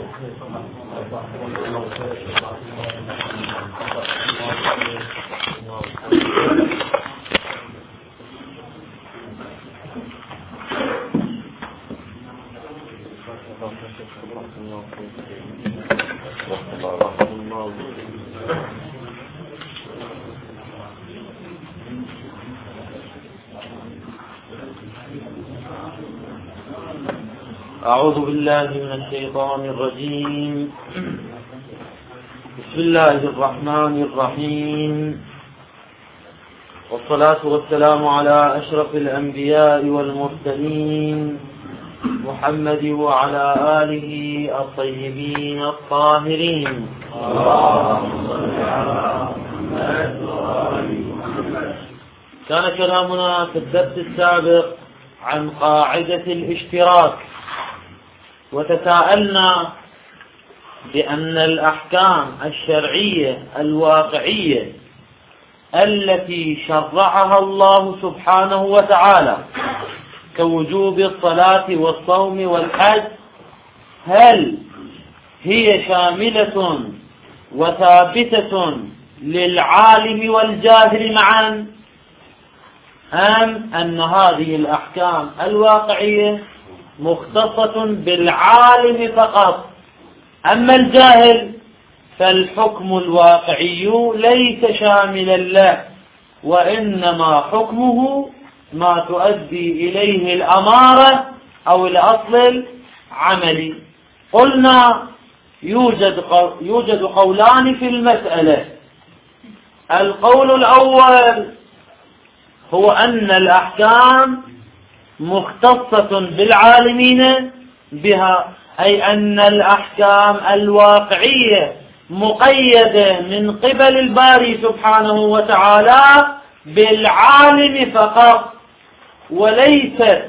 أعوذ بالله من الشيطان الرجيم. بسم الله الرحمن الرحيم، والصلاة والسلام على أشرف الأنبياء والمرسلين محمد وعلى آله الطيبين الطاهرين. كان كلامنا في الدرس السابق عن قاعدة الاشتراك، وتساءلنا بأن الأحكام الشرعية الواقعية التي شرعها الله سبحانه وتعالى كوجوب الصلاة والصوم والحج، هل هي شاملة وثابتة للعالم والجاهل معا، أم أن هذه الأحكام الواقعية مختصة بالعالم فقط، أما الجاهل فالحكم الواقعي ليس شاملا له، وإنما حكمه ما تؤدي إليه الأمارة أو الأصل العملي. قلنا يوجد قولان في المسألة. القول الأول هو أن الأحكام مختصة بالعالمين بها، أي أن الأحكام الواقعية مقيدة من قبل الباري سبحانه وتعالى بالعالم فقط، وليست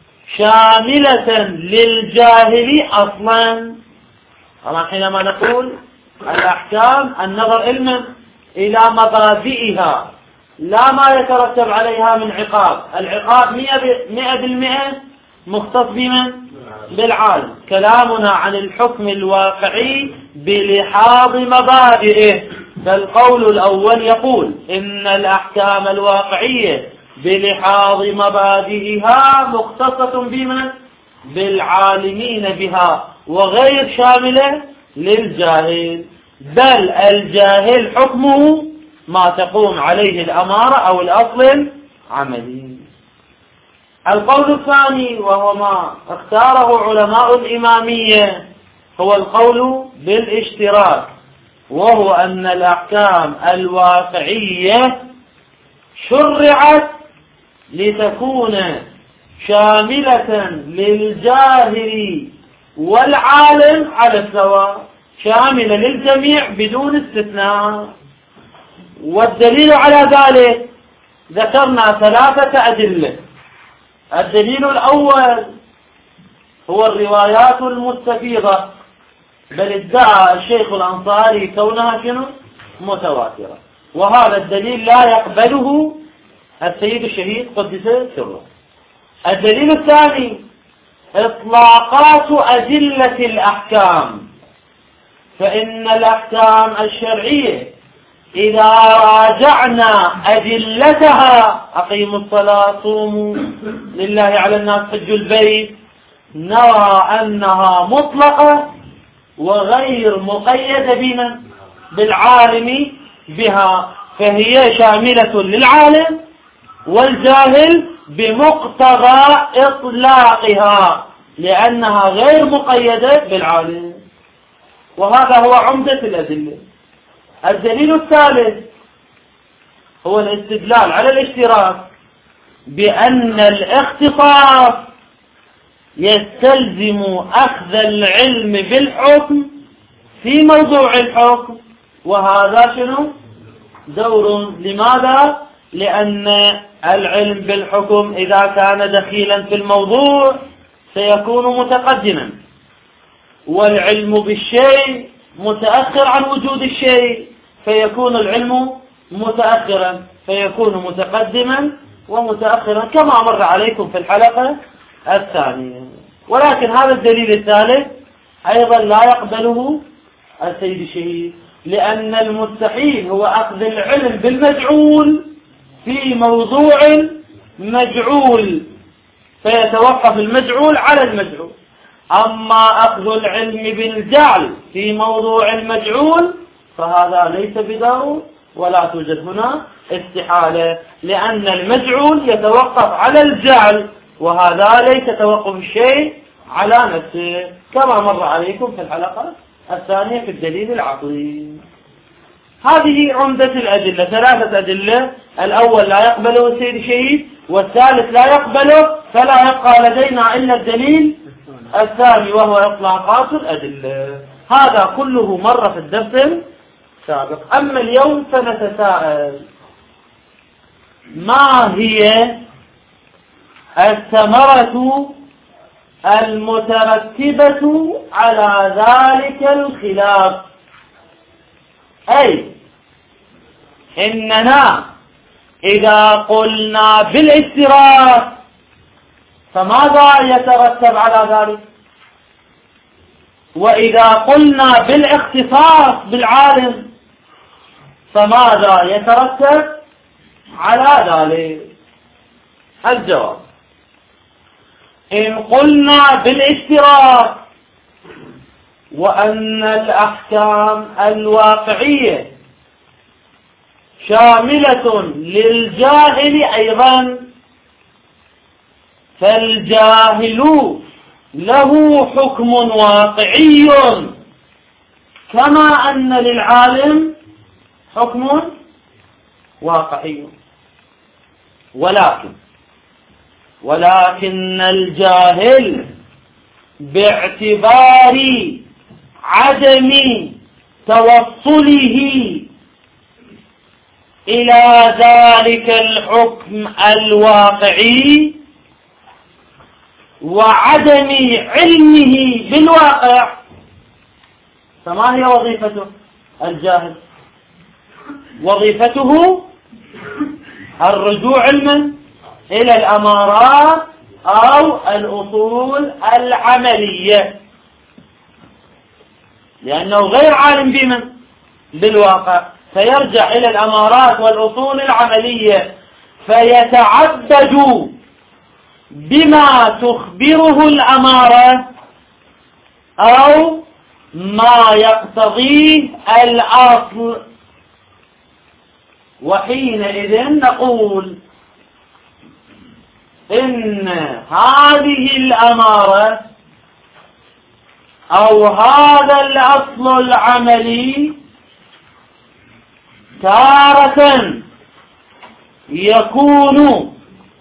شاملة للجاهل أصلا. طبعا حينما نقول الأحكام النظر إلى مبادئها، لا ما يترتب عليها من عقاب. العقاب 100% مختص بمن؟ بالعالم. كلامنا عن الحكم الواقعي بلحاظ مبادئه. فالقول الأول يقول إن الأحكام الواقعية بلحاظ مبادئها مختصة بمن؟ بالعالمين بها، وغير شاملة للجاهل، بل الجاهل حكمه ما تقوم عليه الأمارة أو الأصل العملي. القول الثاني، وهو ما اختاره علماء الإمامية، هو القول بالاشتراك، وهو أن الأحكام الواقعية شرعت لتكون شاملة للجاهل والعالم على السواء، شاملة للجميع بدون استثناء. والدليل على ذلك ذكرنا 3 أدلة. الدليل الأول هو الروايات المستفيضة، بل ادعى الشيخ الأنصاري كونها متواترة، وهذا الدليل لا يقبله السيد الشهيد قدس سره. الدليل الثاني إطلاقات أدلة الأحكام، فإن الأحكام الشرعية إذا راجعنا أدلتها، أقيموا الصلاة، صوموا لله على الناس حج البيت، نرى أنها مطلقة وغير مقيدة بمن؟ بالعالم بها، فهي شاملة للعالم والجاهل بمقتضى إطلاقها، لأنها غير مقيدة بالعالم. وهذا هو عمدة الأدلة. الدليل الثالث هو الاستدلال على الاشتراك بأن الاختصاص يستلزم أخذ العلم بالحكم في موضوع الحكم، وهذا دور. لماذا؟ لأن العلم بالحكم إذا كان دخيلا في الموضوع سيكون متقدما، والعلم بالشيء متأخر عن وجود الشيء، فيكون العلم متأخرا، فيكون متقدما ومتأخرا كما مر عليكم في الحلقة الثانية. ولكن هذا الدليل الثالث أيضا لا يقبله السيد الشهيد، لأن المستحيل هو أخذ العلم بالمجعول في موضوع مجعول، فيتوقف المجعول على المجعول. أما أخذ العلم بالجعل في موضوع المجعول فهذا ليس بدار، ولا توجد هنا استحالة، لأن المجعول يتوقف على الجعل، وهذا ليس توقف الشيء على نفسه، كما مر عليكم في الحلقة الثانية في الدليل العقلي. هذه عمدة الأدلة، 3 أدلة. الأول لا يقبله السيد الشهيد، والثالث لا يقبله، فلا يبقى لدينا إلا الدليل الثاني وهو إطلاقات الأدلة. هذا كله مر في الدرس السابق. أما اليوم فنتساءل: ما هي الثمرة المترتبة على ذلك الخلاف؟ أي إننا إذا قلنا بالاشتراك فماذا يترتب على ذلك؟ وإذا قلنا بالاختصاص بالعالم فماذا يترتب على ذلك؟ الجواب: إن قلنا بالاشتراك وأن الأحكام الواقعية شاملة للجاهل أيضا، فالجاهل له حكم واقعي كما أن للعالم حكم واقعي، ولكن الجاهل باعتبار عدم توصله إلى ذلك الحكم الواقعي وعدم علمه بالواقع، فما هي وظيفته الجاهل؟ وظيفته الرجوع علما إلى الأمارات أو الأصول العملية، لأنه غير عالم بمن؟ بالواقع، فيرجع إلى الأمارات والأصول العملية فيتعبد بما تخبره الأمارة أو ما يقتضيه الأصل. وحينئذ نقول إن هذه الأمارة أو هذا الأصل العملي تارة يكون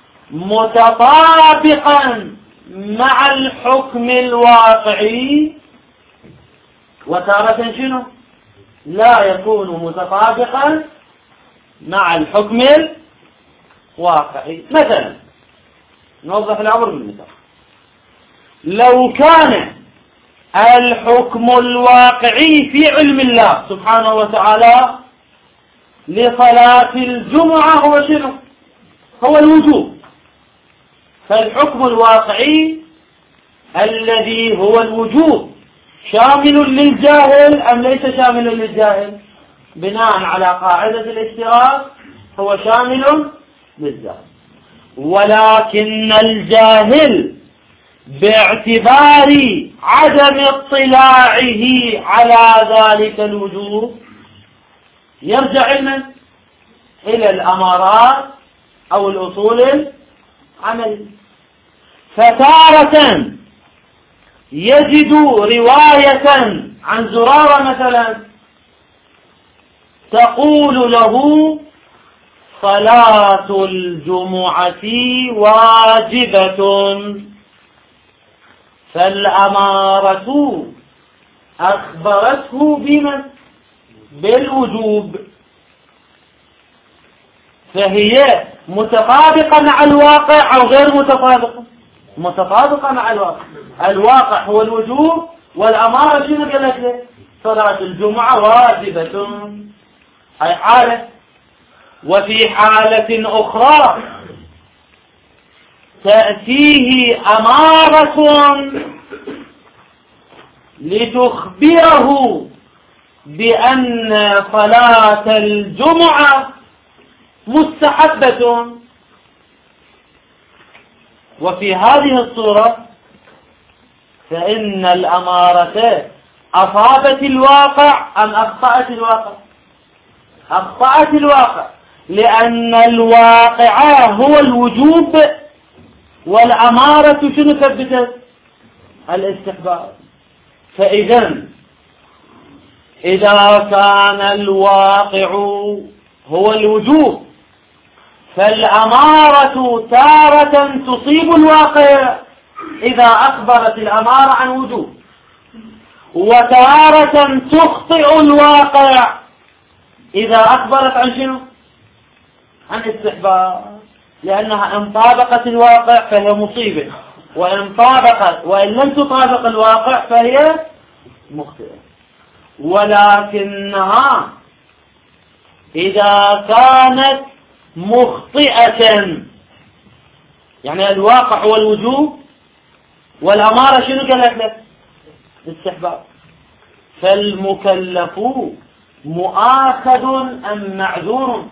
متطابقا مع الحكم الواقعي، وتارة شنو؟ لا يكون متطابقا مع الحكم الواقعي. مثلا نوضح الأمر بالمثال: لو كان الحكم الواقعي في علم الله سبحانه وتعالى لصلاة الجمعة هو شنو؟ هو الوجوب، فالحكم الواقعي الذي هو الوجوب شامل للجاهل أم ليس شامل للجاهل؟ بناء على قاعدة الاشتراك هو شامل للجاهل، ولكن الجاهل باعتبار عدم اطلاعه على ذلك الوجوب يرجع إلى الأمارات أو الأصول العملية، فتارة يجد رواية عن زرارة مثلا تقول له صلاة الجمعة واجبة، فالأمارة أخبرته بمن؟ بالوجوب، فهي متطابقة مع الواقع أو غير متطابقة؟ متطابقة مع الواقع. الواقع هو الوجوب، والأمارة شنو قالت له؟ صلاة الجمعة واجبة، هاي حالة. وفي حالة أخرى تأتيه أمارة لتخبره بأن صلاة الجمعة مستحبة. وفي هذه الصورة فإن الأمارة أصابت الواقع أم أخطأت الواقع؟ أخطأت الواقع، لأن الواقع هو الوجوب، والأمارة شنو ثبتت؟ الاستحباب. فإذا إذا كان الواقع هو الوجوب فالأمارة تارة تصيب الواقع إذا أخبرت الأمارة عن وجوب، وتارة تخطئ الواقع إذا أخبرت عن شنو؟ عن استحباب، لأنها إن طابقت الواقع فهي مصيبة، وإن لم تطابق الواقع فهي مخطئة. ولكنها إذا كانت مخطئة، يعني الواقع هو الوجوب والأمارة شنو قالت لك؟ استحباب، فالمكلف مؤاخذ أم معذور؟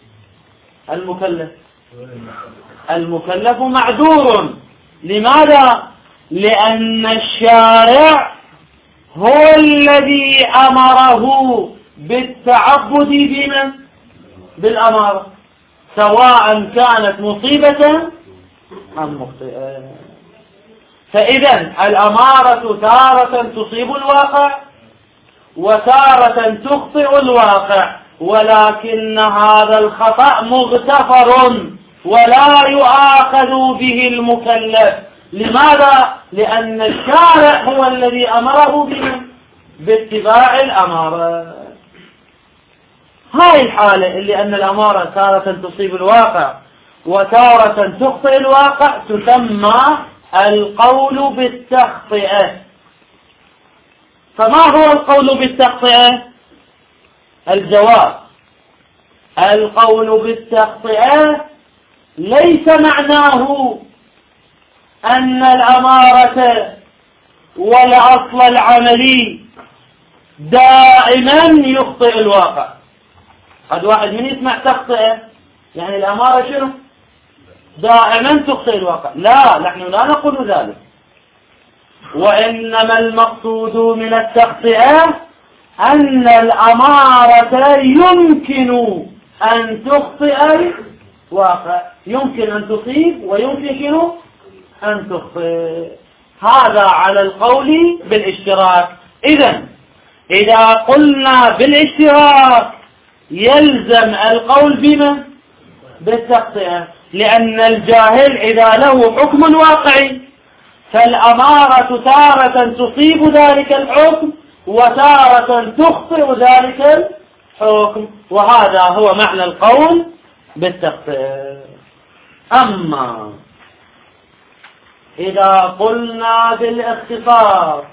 المكلف معذور. لماذا؟ لأن الشارع هو الذي أمره بالتعبد بمن؟ بالأمارة، سواء كانت مصيبة أم مخطئة. فإذا الأمارة تارة تصيب الواقع وتارة تخطئ الواقع، ولكن هذا الخطأ مغتفر ولا يؤاخذ به المكلف. لماذا؟ لأن الشارع هو الذي أمره باتباع الأمارة. هاي الحالة اللي أن الأمارة تارة تصيب الواقع وتارة تخطئ الواقع تسمى القول بالتخطئة. فما هو القول بالتخطئة؟ الجواب: القول بالتخطئة ليس معناه أن الأمارة والأصل العملي دائما يخطئ الواقع. قد واحد من يسمع تخطئة يعني الأمارة شنو؟ دائما تخطئ الواقع. لا، نحن لا نقول ذلك، وإنما المقصود من التخطئة أن الأمارة يمكن أن تخطئ الواقع، يمكن أن تصيب ويمكن أن تخطئ. هذا على القول بالاشتراك. إذا قلنا بالاشتراك يلزم القول بما؟ بالتخطئة، لأن الجاهل إذا له حكم واقعي فالأمارة تارة تصيب ذلك الحكم وتارة تخطئ ذلك الحكم، وهذا هو معنى القول بالتخطئة. أما إذا قلنا بالاختصار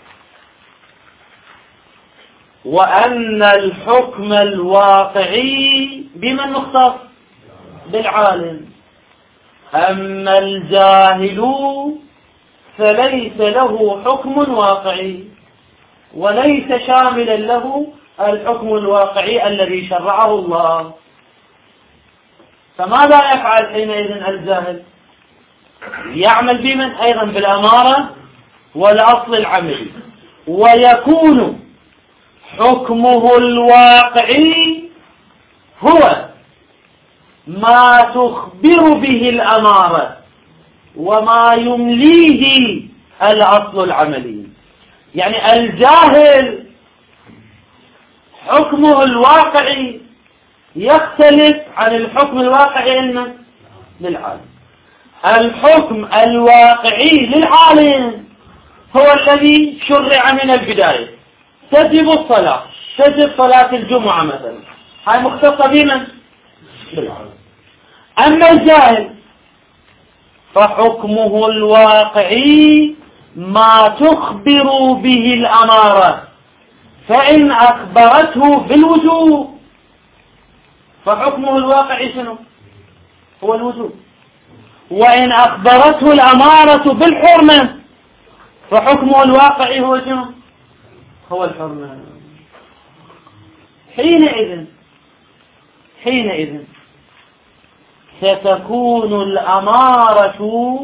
وأن الحكم الواقعي بمن مختص؟ بالعالم. أما الجاهل فليس له حكم واقعي وليس شاملا له الحكم الواقعي الذي شرعه الله، فماذا يفعل حينئذ الجاهل؟ يعمل بمن؟ أيضا بالأمارة والأصل العملي، ويكون حكمه الواقعي هو ما تخبر به الأمارة وما يمليه الأصل العملي. يعني الجاهل حكمه الواقعي يختلف عن الحكم الواقعي للعالم. الحكم الواقعي للعالم هو الذي شرع من البداية، تجب الصلاة، تجب صلاة الجمعة مثلا، هاي مختصة بمن؟ بالعالم. أما الجاهل فحكمه الواقعي ما تخبر به الأمارة، فإن أخبرته بالوجوب فحكمه الواقعي شنو؟ هو الوجوب، وإن أخبرته الأمارة بالحرمة فحكمه الواقعي هو شنو؟ هو الحرمة. حينئذ ستكون الأمارة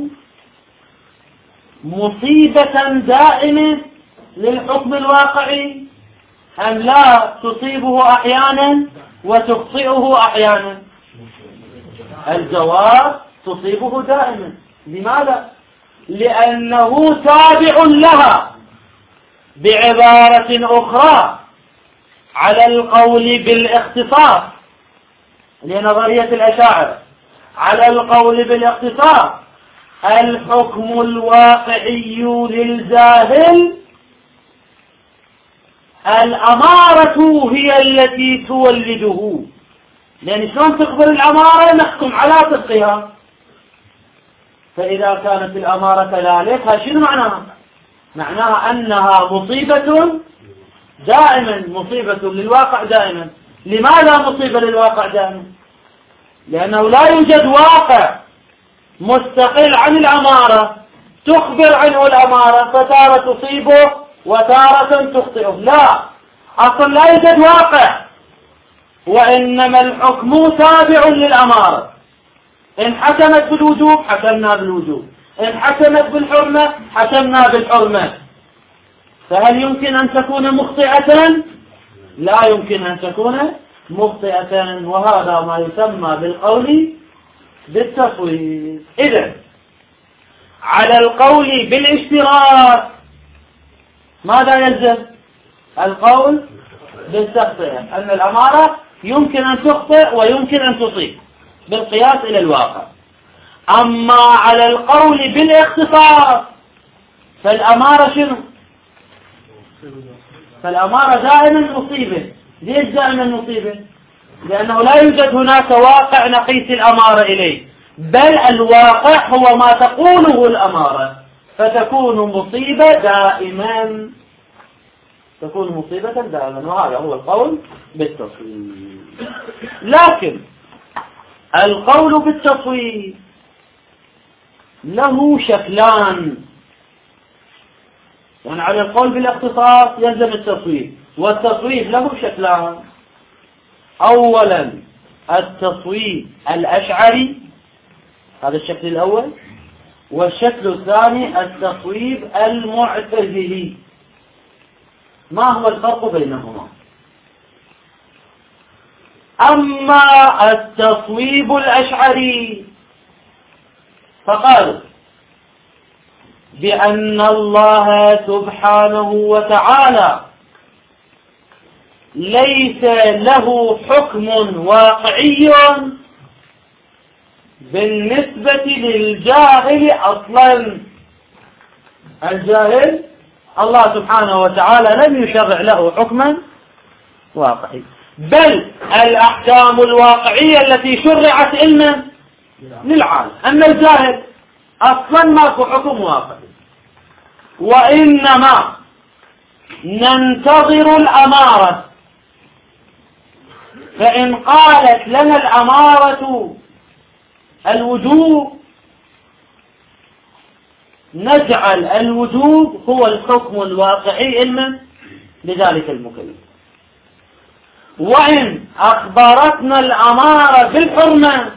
مصيبة دائمة للحكم الواقعي أم لا تصيبه أحيانا وتخطئه أحيانا؟ الجواب تصيبه دائما. لماذا؟ لأنه تابع لها. بعبارة أخرى على القول بالاختصاص لنظرية الأشاعرة، على القول بالاختصاص الحكم الواقعي للجاهل الأمارة هي التي تولده. لأن شلون تقبل الأمارة؟ نحكم على صدقها. فإذا كانت الأمارة كذلك شنو معناها؟ معناها أنها مصيبة دائما، مصيبة للواقع دائما. لماذا مصيبة للواقع دائما؟ لأنه لا يوجد واقع مستقل عن الأمارة تخبر عنه الأمارة فتارة تصيبه وتارة تخطئه. لا، أصلا لا يوجد واقع، وإنما الحكم تابع للأمارة. إن حكمت بالوجوب حكمنا بالوجوب، إن حكمت بالحرمة حكمنا بالحرمة. فهل يمكن أن تكون مخطئة؟ لا يمكن أن تكون مخطئة، وهذا ما يسمى بالقول بالتصويب. إذن على القول بالاشتراك ماذا يلزم؟ القول بالتخطئة، أن الأمارة يمكن أن تخطئ ويمكن أن تصيب بالقياس إلى الواقع. أما على القول بالاختصاص فالأمارة شنو؟ فالأمارة دائما مصيبة. ليش دائما مصيبة؟ لأنه لا يوجد هناك واقع نقيس الأمارة إليه، بل الواقع هو ما تقوله الأمارة، فتكون مصيبة دائما، تكون مصيبة دائما. وهذا هو القول بالتصويب. لكن القول بالتصويب له شكلان. يعني على القول بالاختصاص يلزم التصويب، والتصويب له شكلان. أولا التصويب الأشعري، هذا الشكل الأول، والشكل الثاني التصويب المعتزلي. ما هو الفرق بينهما؟ أما التصويب الأشعري فقالوا بأن الله سبحانه وتعالى ليس له حكم واقعي بالنسبة للجاهل أصلا. الجاهل الله سبحانه وتعالى لم يشرع له حكما واقعي، بل الأحكام الواقعية التي شرعت إلنا للعالم. أما الجاهل أصلا ماكو حكم واقعي، وإنما ننتظر الأمارة. فإن قالت لنا الأمارة الوجوب نجعل الوجوب هو الحكم الواقعي إلنا لذلك المكلف. وإن أخبرتنا الأمارة بالحرمة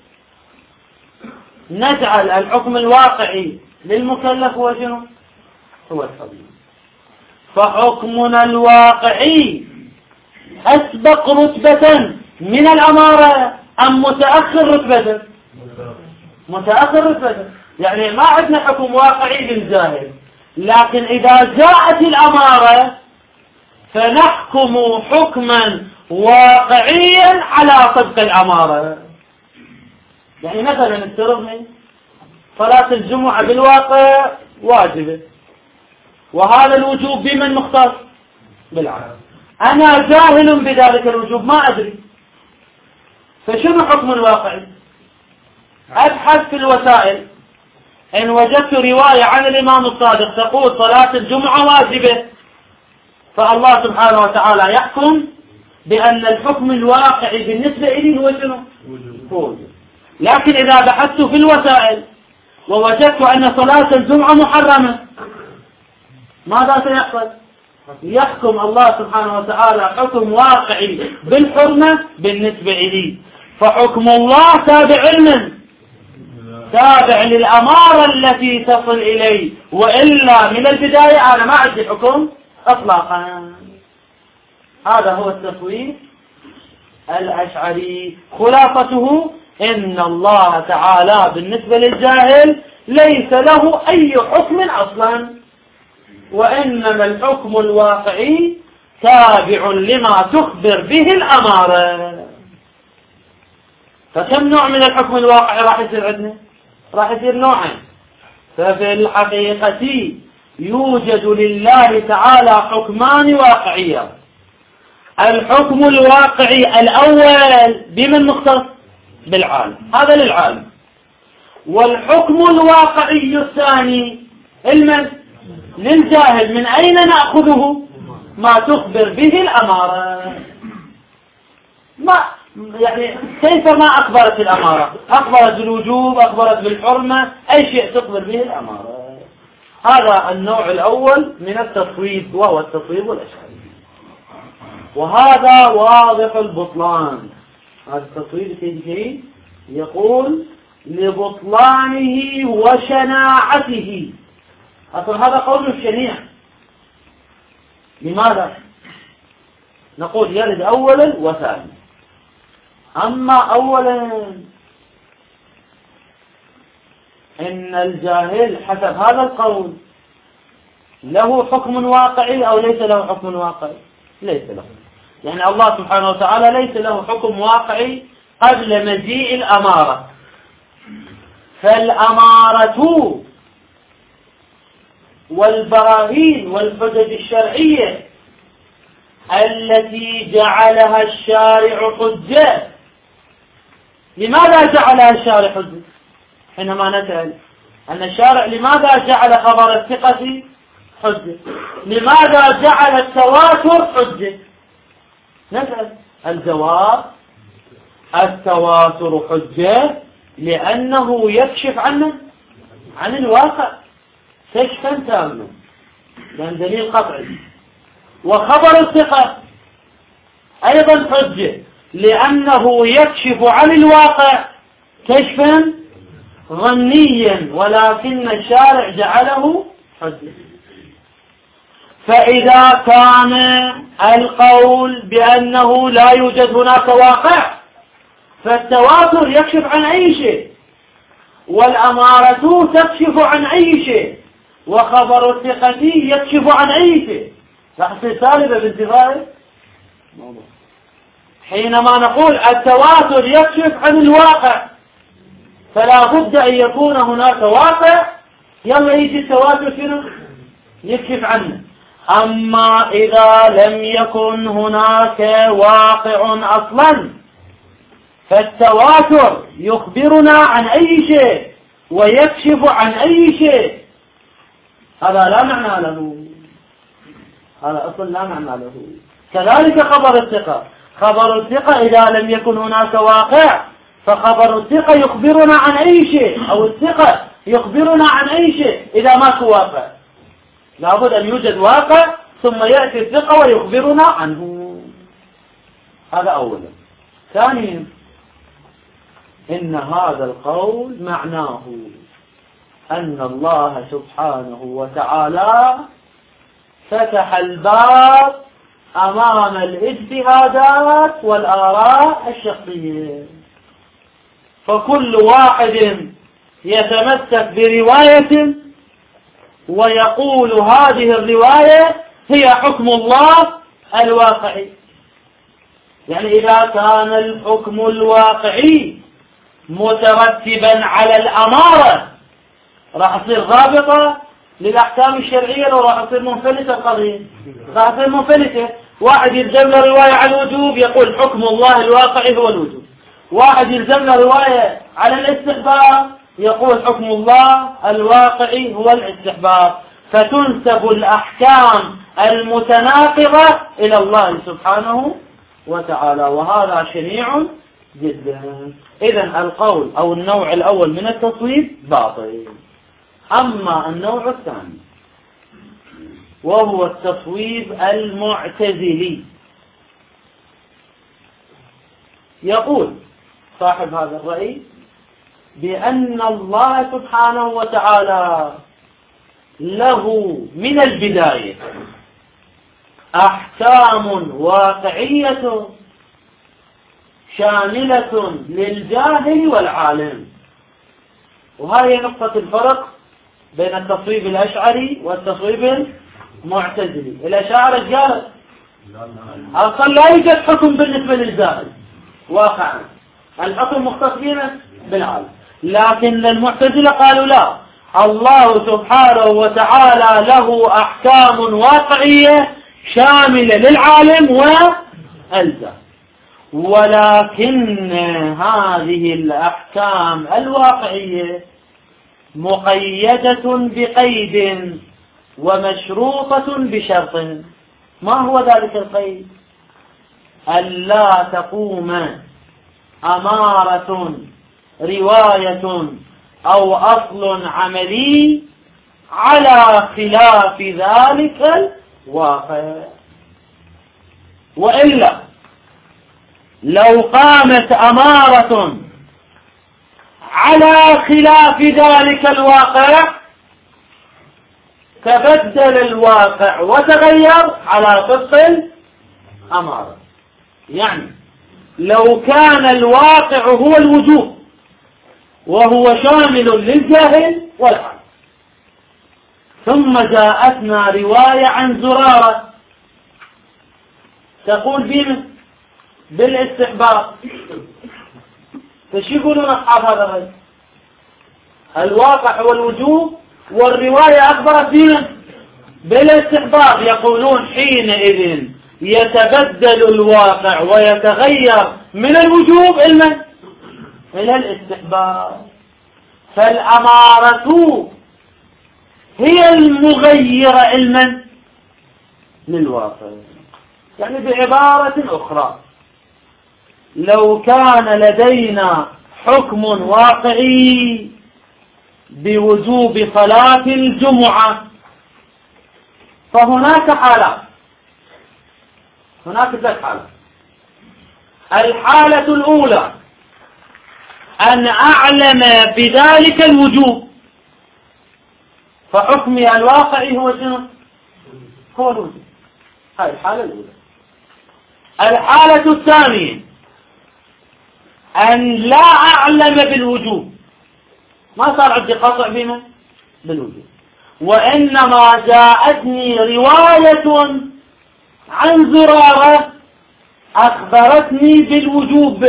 نجعل الحكم الواقعي للمكلف هو شنو؟ هو الحرمة. فحكمنا الواقعي أسبق رتبة من الأمارة أم متأخر رتبة؟ متأخر رتبة. يعني ما عندنا حكم واقعي للجاهل، لكن إذا جاءت الأمارة فنحكم حكما واقعيا على صدق الأمارة. يعني مثلا افترضني صلاة الجمعة بالواقع واجبة، وهذا الوجوب بمن مختص؟ بالعالم. أنا جاهل بذلك الوجوب ما أدري، فشنو حكم الواقعي؟ أبحث في الوسائل، إن وجدت رواية عن الإمام الصادق تقول صلاة الجمعة واجبة، فالله سبحانه وتعالى يحكم بأن الحكم الواقعي بالنسبة إلي هو شنو؟ وجوب. لكن إذا بحثت في الوسائل ووجدت أن صلاة الجمعة محرمة، ماذا سيحصل؟ يحكم الله سبحانه وتعالى حكم واقعي بالحرمة بالنسبة إلي، فحكم الله تابع لمن؟ تابع للأمارة التي تصل إلي، وإلا من البداية أنا ما عندي حكم أطلاقا. هذا هو التصوير الأشعري. خلاصته إن الله تعالى بالنسبة للجاهل ليس له أي حكم أصلا، وإنما الحكم الواقعي تابع لما تخبر به الأمارة. فكم نوع من الحكم الواقعي راح يصير عندنا؟ راح يصير نوعين. ففي الحقيقة يوجد لله تعالى حكمان واقعيان. الحكم الواقعي الأول بمن مختص؟ بالعالم، هذا للعالم. والحكم الواقعي الثاني المن؟ للجاهل. من أين نأخذه؟ ما تخبر به الأمارة. ما يعني كيف ما أخبرت الأمارة؟ أخبرت بالوجوب، أخبرت بالحرمة، أي شيء تخبر به الأمارة. هذا النوع الأول من التصويب، وهو التصويب الأشعري. وهذا واضح البطلان. هذا التصويب الشيء يقول لبطلانه وشناعته. أصلا هذا قول الشنيع. لماذا؟ نقول يرد أولا وثانيا. أما أولا إن الجاهل حسب هذا القول له حكم واقعي أو ليس له حكم واقعي؟ ليس له. يعني الله سبحانه وتعالى ليس له حكم واقعي قبل مجيء الأمارة. فالأمارة والبراهين والحجج الشرعية التي جعلها الشارع حجة. لماذا جعلها الشارع حجة؟ حينما نسأل أن الشارع لماذا جعل خبر الثقة حجة؟ لماذا جعل التواتر حجة؟ نسأل. الجواب التواتر حجة لأنه يكشف عن الواقع كشفا تاما، لأن دليل قطعي. وخبر الثقة أيضا حجة لأنه يكشف عن الواقع كشفا ظنيا، ولكن الشارع جعله حجة. فإذا كان القول بأنه لا يوجد هناك واقع، فالتواتر يكشف عن أي شيء، والأمارة تكشف عن أي شيء، وخبر الثقة يكشف عن أي شيء. راح تصير سالبة بانتفاع. حينما نقول التواتر يكشف عن الواقع، فلا بد أن يكون هناك واقع، يلا يجي التواتر شنو؟ يكشف عنه. أما إذا لم يكن هناك واقع أصلا، فالتواتر يخبرنا عن أي شيء ويكشف عن أي شيء. هذا لا معنى له، هذا أصلا لا معنى له. كذلك خبر الثقة. خبر الثقة إذا لم يكن هناك واقع، فخبر الثقة يخبرنا عن أي شيء، أو الثقة يخبرنا عن أي شيء إذا ماكو واقع. لابد أن يوجد واقع ثم يأتي الثقة ويخبرنا عنه. هذا أولا. ثانيا إن هذا القول معناه أن الله سبحانه وتعالى فتح الباب أمام الاجتهادات والآراء الشخصية، فكل واحد يتمسك برواية ويقول هذه الرواية هي حكم الله الواقعي. يعني إذا كان الحكم الواقعي مترتبا على الأمارة راح تصير ضابطة للأحكام الشرعية، لو راح تصير منفلتة القضية، راح تصير منفلتة. واحد يلزم له رواية على الوجوب يقول حكم الله الواقعي هو الوجوب، واحد يلزم له رواية على الاستحباب يقول حكم الله الواقعي هو الاستحباب، فتنسب الأحكام المتناقضة إلى الله سبحانه وتعالى، وهذا شنيع جدا. إذن القول أو النوع الأول من التصويب باطل. أما النوع الثاني وهو التصويب المعتزلي. يقول صاحب هذا الرأي بأن الله سبحانه وتعالى له من البداية أحكام واقعية شاملة للجاهل والعالم. وهذه نقطة الفرق بين التصويب الأشعري والتصويب المعتزلي. الأشاعرة قالوا أصلا لا يوجد حكم بالنسبة للجاهل واقعا، الحكم مختص بالعالم. لكن المعتزلة قالوا لا، الله سبحانه وتعالى له أحكام واقعية شاملة للعالم والجاهل، ولكن هذه الأحكام الواقعية مقيدة بقيد ومشروطة بشرط. ما هو ذلك القيد؟ ألا تقوم أمارة رواية أو أصل عملي على خلاف ذلك الواقع. وإلا لو قامت أمارة على خلاف ذلك الواقع تبدل الواقع وتغير على طبق الأمارة. يعني لو كان الواقع هو الوجوب وهو شامل للجاهل والعالم، ثم جاءتنا رواية عن زرارة تقول بمن بالاستحباب، فش يقولون أصحاب هذا الرأي؟ الواقع هو الوجوب والرواية أخبرت بمن بالاستحباب. يقولون حينئذ يتبدل الواقع ويتغير من الوجوب إلى الاستحباب. فالأمارة هي المغيرة علما للواقع. يعني بعبارة أخرى، لو كان لدينا حكم واقعي بوجوب صلاة الجمعة فهناك حالات، هناك ثلاث حالات. الحالة الأولى أن أعلم بذلك الوجوب فحكمي الواقعي هو شنو؟ هو الوجوب. هذه الحالة الأولى. الحالة الثانية أن لا أعلم بالوجوب، ما صار عندي قطع بما بالوجوب، وإنما جاءتني رواية عن زرارة أخبرتني بالوجوب،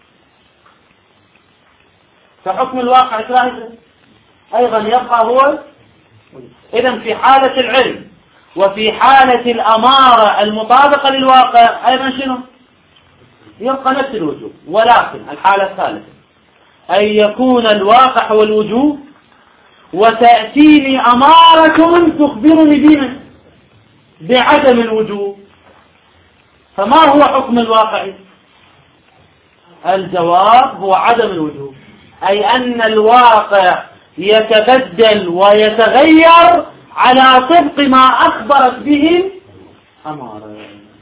فحكم الواقع أيضا يبقى هو. إذن في حالة العلم وفي حالة الأمارة المطابقة للواقع أيضا شنو؟ يبقى نفس الوجوب. ولكن الحالة الثالثة أن يكون الواقع هو الوجوب وتأتيني أمارة تخبرني بعدم الوجوب، فما هو حكم الواقع؟ الجواب هو عدم الوجوب، أي أن الواقع يتبدل ويتغير على طبق ما أخبرت به الأمارة.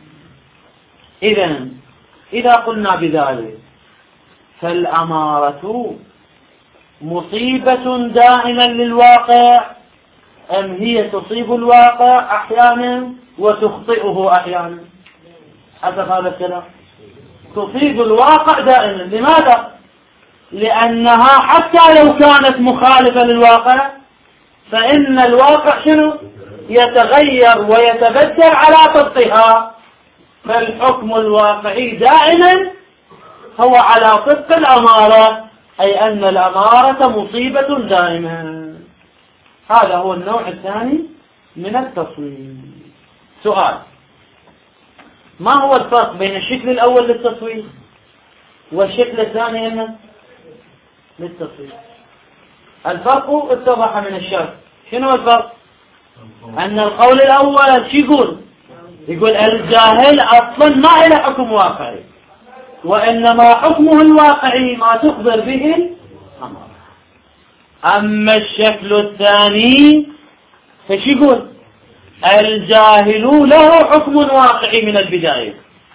إذا قلنا بذلك فالأمارة مصيبة دائما للواقع أم هي تصيب الواقع أحيانا وتخطئه أحيانا؟ حسب هذا الكلام تصيب الواقع دائما. لماذا؟ لأنها حتى لو كانت مخالفة للواقع فإن الواقع شنو؟ يتغير ويتبدل على طبقها. فالحكم الواقعي دائما هو على طبق الأمارة، أي أن الأمارة مصيبة دائما. هذا هو النوع الثاني من التصويب. سؤال: ما هو الفرق بين الشكل الأول للتصويب والشكل الثاني للتصويب؟ الفرق اتضح من الشرح. شنو الفرق؟ أن القول الأول شو يقول الجاهل أصلا ما له حكم واقعي، وإنما حكمه الواقعي ما تخبر به الأمارة. أما الشكل الثاني فش الجاهل له حكم واقعي من البداية،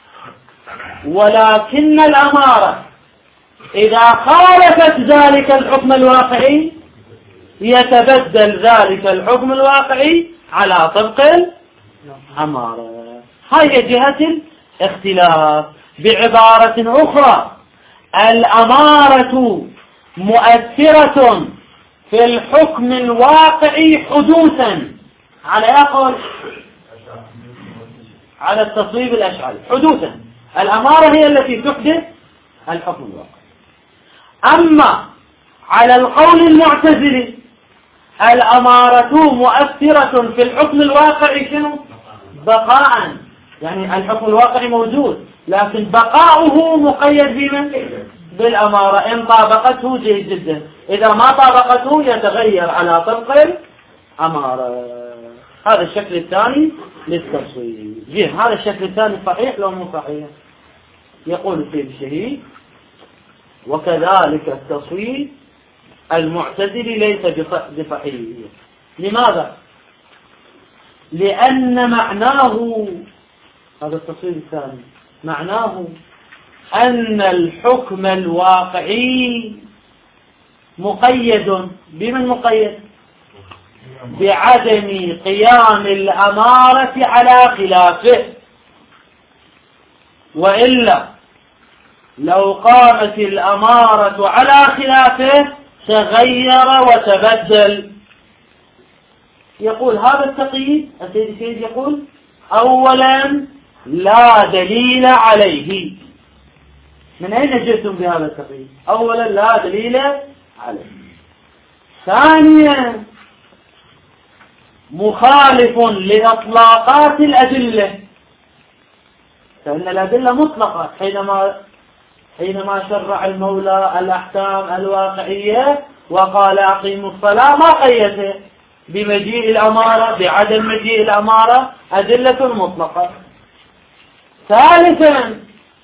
ولكن الأمارة إذا خالفت ذلك الحكم الواقعي يتبدل ذلك الحكم الواقعي على طبق الأمارة. هاي جهة الاختلاف. بعبارة أخرى، الأمارة مؤثرة في الحكم الواقعي حدوثا على يقول على التصويب الأشعري حدوثا. الأمارة هي التي تحدث الحكم الواقعي. أما على القول المعتزلي الأمارة مؤثرة في الحكم الواقعي شنو؟ بقاء، يعني الحكم الواقعي موجود لكن بقاؤه مقيد بمن؟ بالأمارة. إن طابقته جيد جدا، إذا ما طابقته يتغير على طبق الأمارة. هذا الشكل الثاني للتصوير. هذا الشكل الثاني صحيح لو مو صحيح؟ يقول السيد الشهيد: وكذلك التصوير المعتزلي ليس بصحيح. لماذا؟ لأن معناه، هذا التصوير الثاني، معناه أن الحكم الواقعي مقيد بمن مقيد؟ بعدم قيام الأمارة على خلافه، وإلا لو قامت الأمارة على خلافه تغير وتبدل. يقول هذا التقييد السيد يقول: أولا لا دليل عليه. من أين جئتم بهذا التقييد؟ أولا لا دليل عليه. ثانيا مخالف لإطلاقات الأدلة، فإن الأدلة مطلقة. حينما شرع المولى الأحكام الواقعية وقال أقيموا الصلاة ما قيده بمجيء الأمارة بعدم مجيء الأمارة، أدلة مطلقة. ثالثا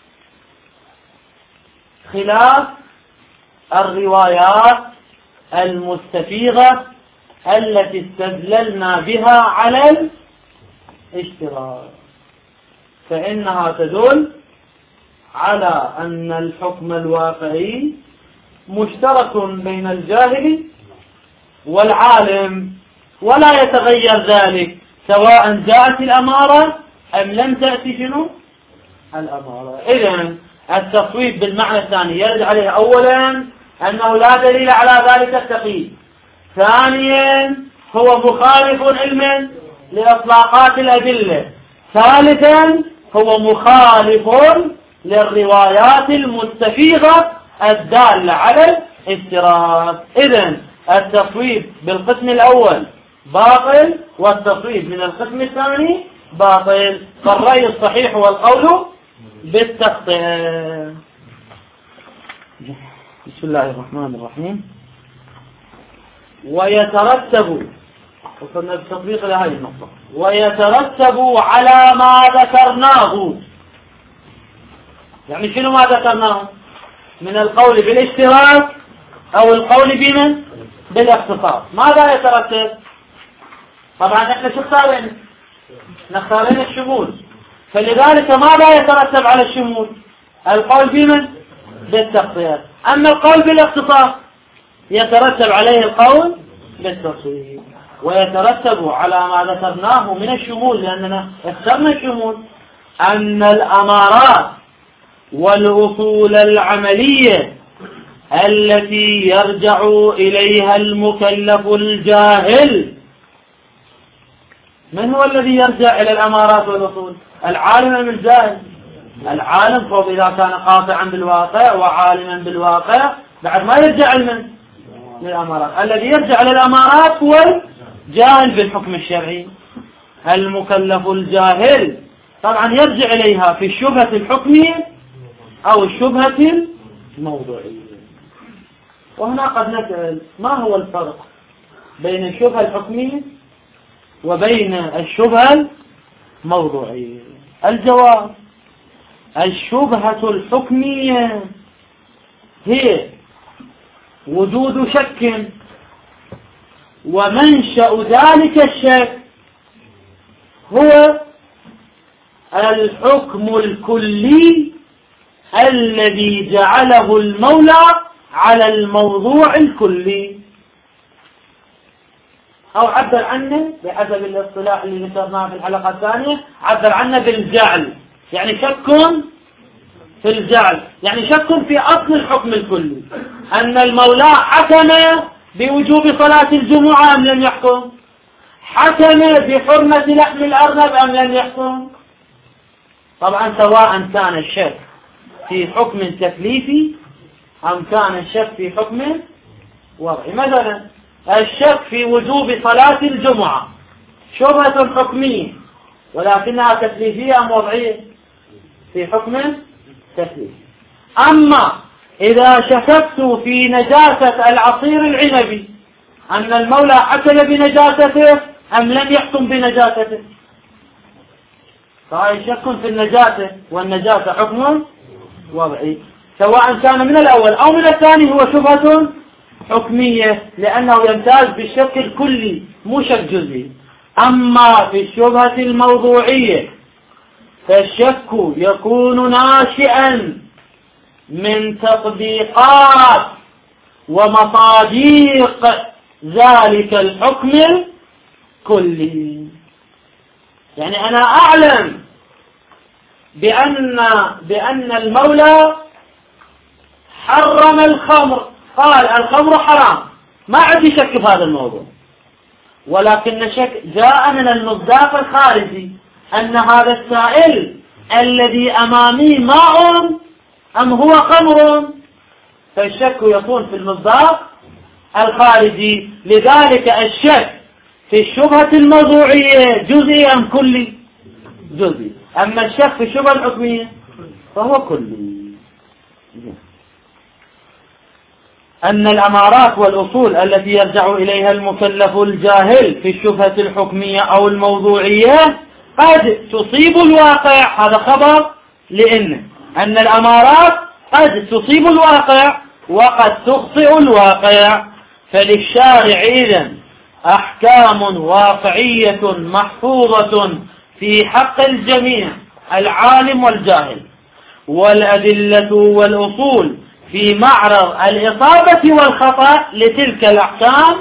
خلاف الروايات المستفيضة التي استدللنا بها على الاشتراك، فإنها تدل على أن الحكم الواقعي مشترك بين الجاهل والعالم ولا يتغير ذلك سواء جاءت الأمارة أم لم تأتي شنو الأمارة. إذن التصويب بالمعنى الثاني يرد عليه أولا أنه لا دليل على ذلك التقييد، ثانيا هو مخالف علما لإطلاقات الأدلة، ثالثا هو مخالف للروايات المستفيضة الدالة على الاشتراك. إذن التصويب بالقسم الأول باطل، والتصويب من القسم الثاني باطل، فالرأي الصحيح هو القول بالتخطئة. بسم الله الرحمن الرحيم. ويترتب، وصلنا بالتطبيق لهذه النقطة، ويترتب على ما ذكرناه. يعني شنو ما ذكرناه؟ من القول بالاشتراك أو القول بمن؟ بالاختصاص. ماذا يترتب؟ طبعا احنا شو اختارين؟ نختارين الشمول، فلذلك ماذا يترتب على الشمول؟ القول بمن؟ بالتخطيط. أما القول بالاختصاص يترتب عليه القول بالتصوير. ويترتب على ما ذكرناه من الشمول، لأننا اخترنا الشمول، أن الأمارات والأصول العملية التي يرجع إليها المكلف الجاهل. من هو الذي يرجع إلى الأمارات والأصول؟ العالم أم الجاهل؟ العالم، فوق إذا كان قاطعا بالواقع وعالما بالواقع بعد ما يرجع للأمارات. الذي يرجع للأمارات هو الجاهل بالحكم الشرعي. المكلف الجاهل طبعا يرجع إليها في الشبهة الحكمية أو الشبهة الموضوعية. وهنا قد نسأل: ما هو الفرق بين الشبهة الحكمية وبين الشبهة الموضوعية؟ الجواب: الشبهة الحكمية هي وجود شك، ومنشأ ذلك الشك هو الحكم الكلي الذي جعله المولى على الموضوع الكلي، أو عبر عنه بحسب الاصطلاح اللي ذكرناه في الحلقة الثانية، عبر عنه بالجعل، يعني شك في الجعل، يعني شك في أصل الحكم الكلي، أن المولى حكم بوجوب صلاة الجمعة أم لم يحكم، حكم بحرمة لحم الأرنب أم لم يحكم. طبعا سواء كان الشك في حكم تكليفي أم كان الشك في حكم وضعي. مثلا الشك في وجوب صلاة الجمعة شبهة حكمية ولكنها تكليفية أم وضعية؟ في حكم تكليفي. أما إذا شككت في نجاسة العصير العنبي أن المولى حكم بنجاسته أم لم يحكم بنجاسته، فهي شك في النجاسة، والنجاسة حكم وضعي، سواء كان من الأول أو من الثاني هو شبهة حكمية، لأنه يمتاز بالشك الكلي مو شك جزئي. أما في الشبهة الموضوعية فالشك يكون ناشئا من تطبيقات ومصاديق ذلك الحكم الكلي. يعني أنا أعلم بأن المولى حرم الخمر، قال الخمر حرام، ما عندي شك في هذا الموضوع، ولكن الشك جاء من المصداق الخارجي أن هذا السائل الذي أمامي ماء أم هو خمر، فالشك يكون في المصداق الخارجي. لذلك الشك في الشبهة الموضوعية جزئي أم كلي؟ جزئي. أما الشك في الشبهة الحكمية فهو كلي. أن الأمارات والأصول التي يرجع إليها المكلف الجاهل في الشبهة الحكمية أو الموضوعية قد تصيب الواقع، هذا خبر أن الأمارات قد تصيب الواقع وقد تخطئ الواقع. فللشارع إذن أحكام واقعية محفوظة في حق الجميع العالم والجاهل، والأدلة والأصول في معرض الإصابة والخطأ لتلك الأحكام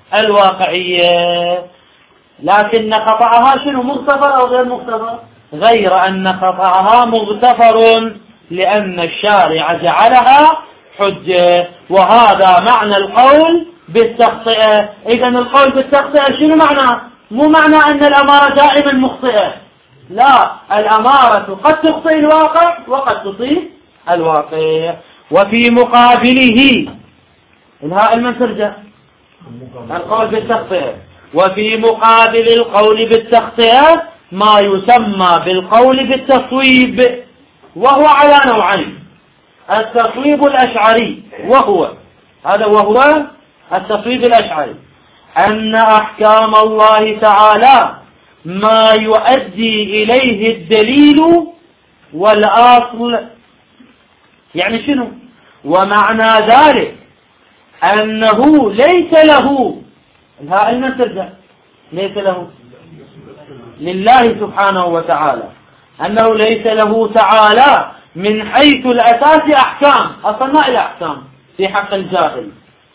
الواقعية. لكن خطأها شنو؟ مغتفر أو غير مغتفر؟ غير أن خطأها مغتفر لأن الشارع جعلها حجة، وهذا معنى القول بالتخطئة. إذن القول بالتخطئة شنو معناه؟ مو معنى أن الأمارة دائما مخطئة، لا، الأمارة قد تخطئ الواقع وقد تصيب الواقع. وفي مقابله الهاء المن ترجع القول بالتخطئة، وفي مقابل القول بالتخطئة ما يسمى بالقول بالتصويب، وهو على نوعين: التصويب الأشعري وهو التصويب الأشعري أن أحكام الله تعالى ما يؤدي إليه الدليل والأصل. يعني شنو؟ ومعنى ذلك أنه ليس له الهاء المن ترجع ليس له لله سبحانه وتعالى، أنه ليس له تعالى من حيث الأساس أحكام، أصلا ما إلى أحكام في حق الجاهل،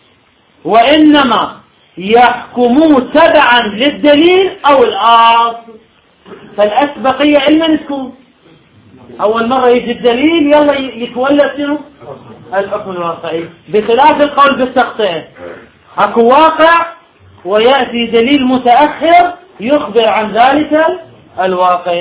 وإنما يحكم تبعا للدليل أو الأصل. فالأسبقية علما تكون أول مرة يجي الدليل يلا يتولى شنو؟ الحكم الواقعي، بخلاف القول بالتخطئة أكو واقع ويأتي دليل متأخر يخبر عن ذلك الواقع.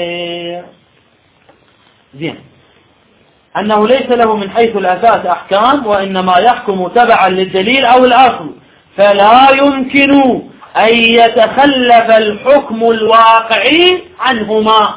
زين، أنه ليس له من حيث الأساس أحكام وإنما يحكم تبعا للدليل أو الأصل، فلا يمكن أن يتخلف الحكم الواقعي عنهما،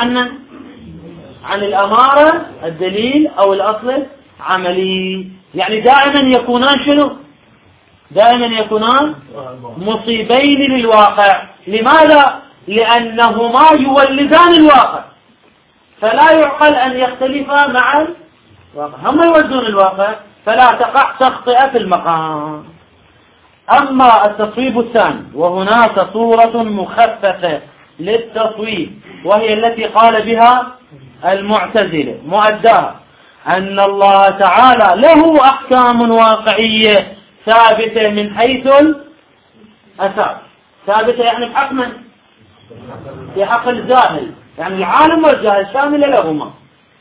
عن الأمارة الدليل أو الأصل عملي. يعني دائما يكونان شنو؟ دائما يكونان مصيبين للواقع. لماذا؟ لأنهما يولدان الواقع، فلا يعقل أن يختلفا مع الواقع، هم يولدون الواقع، فلا تقع تخطئة في المقام. أما التصويب الثاني وهناك صورة مخففة للتصويب، وهي التي قال بها المعتزلة مؤداها، أن الله تعالى له أحكام واقعية ثابتة من حيث الأساس. ثابتة يعني بحق من؟ في حق الجاهل، يعني العالم والجاهل شاملة لهما،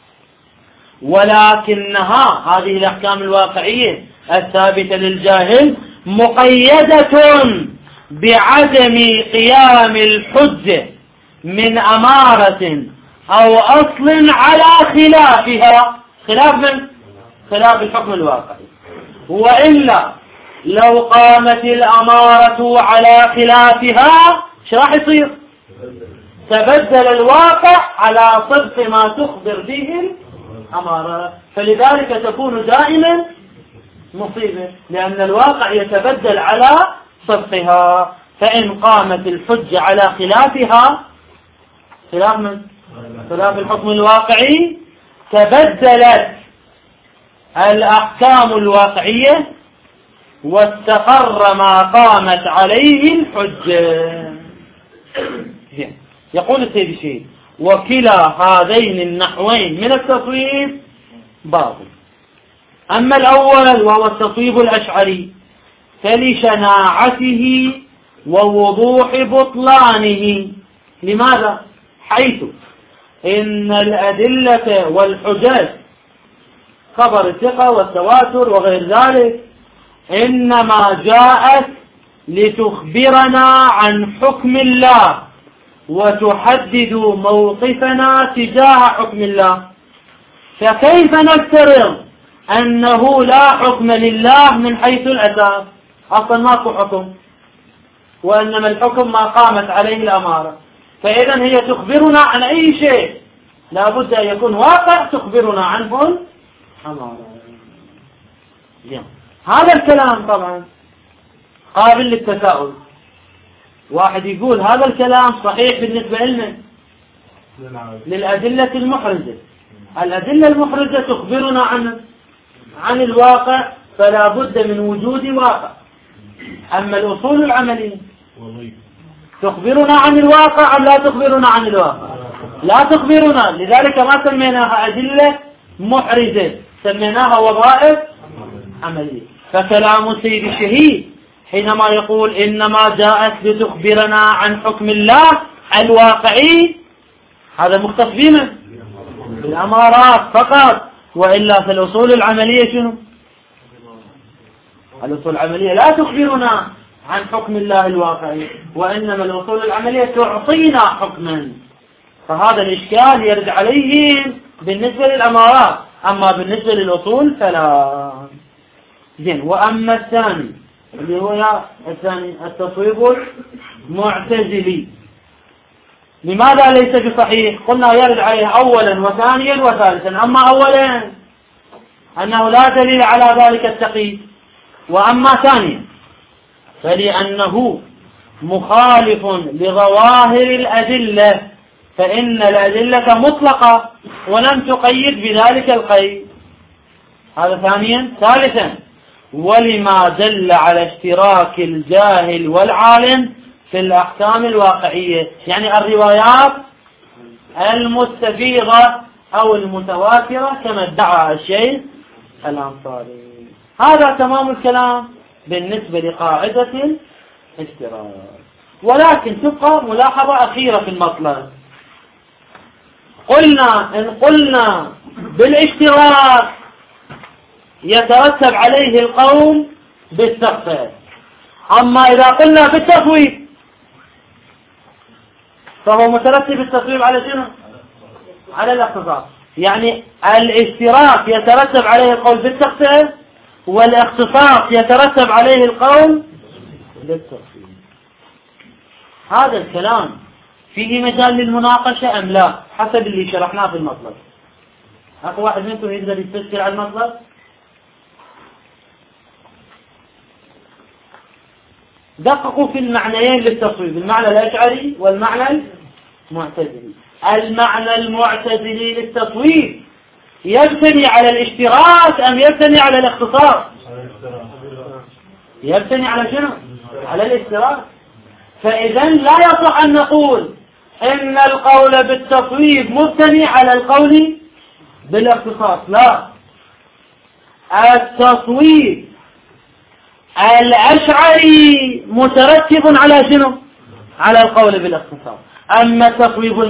ولكنها هذه الأحكام الواقعية الثابتة للجاهل مقيدة بعدم قيام الحجة من أمارة أو أصل على خلافها. خلاف من؟ خلاف الحكم الواقعي. وإلا لو قامت الأمارة على خلافها شو راح يصير؟ تبدل الواقع على صدق ما تخبر به الأمارة، فلذلك تكون دائما مصيبة، لأن الواقع يتبدل على صدقها. فإن قامت الحجة على خلافها، خلاف من؟ خلاف الحكم الواقعي، تبدلت الأحكام الواقعية واستقر ما قامت عليه الحجة. يقول السيد الشيخ: وكلا هذين النحوين من التصويب باطل. أما الأول وهو التصويب الأشعري فلشناعته ووضوح بطلانه. لماذا؟ حيث إن الأدلة والحجج خبر الثقة والتواتر وغير ذلك إنما جاءت لتخبرنا عن حكم الله وتحدد موقفنا تجاه حكم الله، فكيف نفترض أنه لا حكم لله من حيث الأساس؟ أصلا ماكو حكم، وإنما الحكم ما قامت عليه الأمارة. فإذا هي تخبرنا عن أي شيء لا بد أن يكون واقع تخبرنا عنه الأمارة. هذا الكلام طبعا قابل للتساؤل. واحد يقول هذا الكلام صحيح بالنسبة لنا للأدلة المحرزة. الأدلة المحرزة تخبرنا عن الواقع، فلا بد من وجود واقع. أما الأصول العملية تخبرنا عن الواقع أم لا تخبرنا عن الواقع؟ لا تخبرنا، لذلك ما سميناها أدلة محرزة، سميناها وظائف عملية. فكلام سيد الشهيد حينما يقول إنما جاءت لتخبرنا عن حكم الله الواقعي، هذا مختص بنا بالأمارات فقط، وإلا في الأصول العملية شنو؟ الأصول العملية لا تخبرنا عن حكم الله الواقعي، وإنما الأصول العملية تعطينا حكما. فهذا الإشكال يرد عليهم بالنسبة للأمارات، أما بالنسبة للأصول فلا. زين. وأما الثاني اللي هو الثاني التصويب المعتزلي، لماذا ليس بصحيح؟ قلنا يرد عليه أولا وثانيا وثالثا. أما أولا أنه لا دليل على ذلك التقييد، وأما ثانيا فلأنه مخالف لظواهر الأدلة، فإن الأدلة مطلقة ولم تقيد بذلك القيد. هذا ثانيا. ثالثا ولما دل على اشتراك الجاهل والعالم في الأحكام الواقعية، يعني الروايات المستفيضة أو المتواترة كما ادعى الشيخ الأنصاري. هذا تمام الكلام بالنسبة لقاعدة الاشتراك. ولكن تبقى ملاحظة أخيرة في المطلب. إن قلنا بالاشتراك يترتب عليه القوم بالتخصيص، أما إذا قلنا بالتصويب فهو مترتب التصويب على شنو؟ على الاختصاص. يعني الاشتراك يترتب عليه القول بالتخصيص، والاختصاص يترتب عليه القول بالتصويب. هذا الكلام فيه مجال للمناقشة أم لا؟ حسب اللي شرحناه في المطلب. أكو واحد منكم يقدر يستفسر على المطلب؟ دققوا في المعنيين للتصويب، المعنى الأشعري والمعنى المعتزلي. المعنى المعتزلي للتصويب يبتني على الاشتراك أم يبتني على الاختصاص؟ يبتني على شنو؟ على الاشتراك. فإذا لا يصح أن نقول إن القول بالتصويب مبتني على القول بالاختصاص. لا، التصويب الأشعري مترتب على شنو؟ على القول بالاختصاص. أما التصويب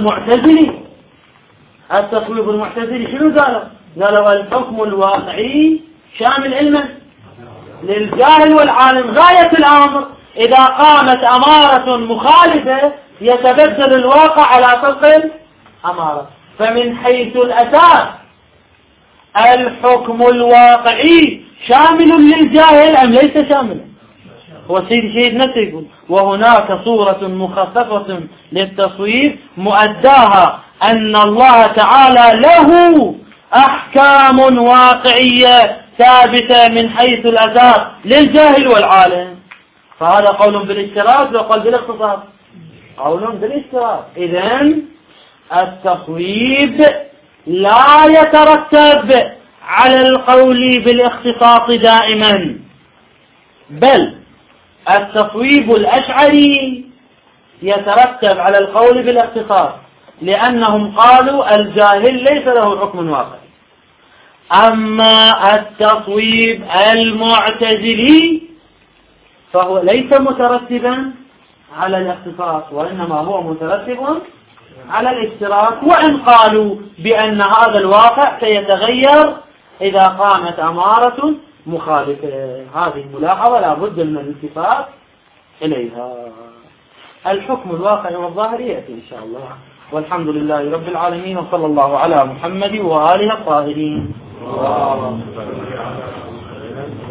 المعتزلي شنو قالوا الحكم الواقعي شامل علما للجاهل والعالم غاية الأمر. إذا قامت أمارة مخالفة يتبدل الواقع على طبق الأمارة. فمن حيث الأساس الحكم الواقعي شامل للجاهل أم ليس شاملا؟ هو سيد نفسه يقول وهناك صورة مخففة للتصويب مؤداها أن الله تعالى له أحكام واقعية ثابتة من حيث الأساس للجاهل والعالم. فهذا قول بالاشتراك وقول بالاختصاص، قول بالاشتراك. إذن التصويب لا يترتب على القول بالاختصاص دائما، بل التصويب الأشعري يترتب على القول بالاختصاص، لأنهم قالوا الجاهل ليس له حكم واقعي. أما التصويب المعتزلي فهو ليس مترتبا على الاختصاص، وإنما هو مترتب على الاشتراك، وإن قالوا بأن هذا الواقع سيتغير إذا قامت أمارة مخالفة. هذه الملاحظة لا بد من الالتفات إليها. الحكم الواقع والظاهر يأتي إن شاء الله، والحمد لله رب العالمين، وصلى الله على محمد وآله الطاهرين.